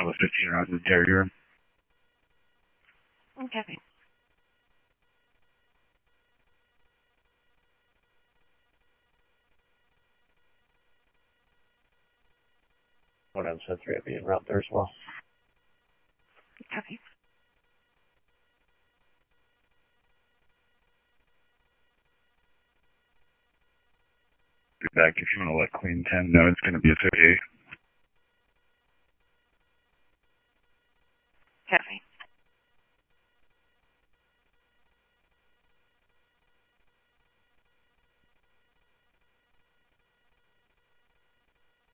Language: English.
with 15 rounds of Terrier. Okay. What else? 3 will be in route there as well. Okay. Be back if you want to let Queen 10 know it's going to be a 58. Okay.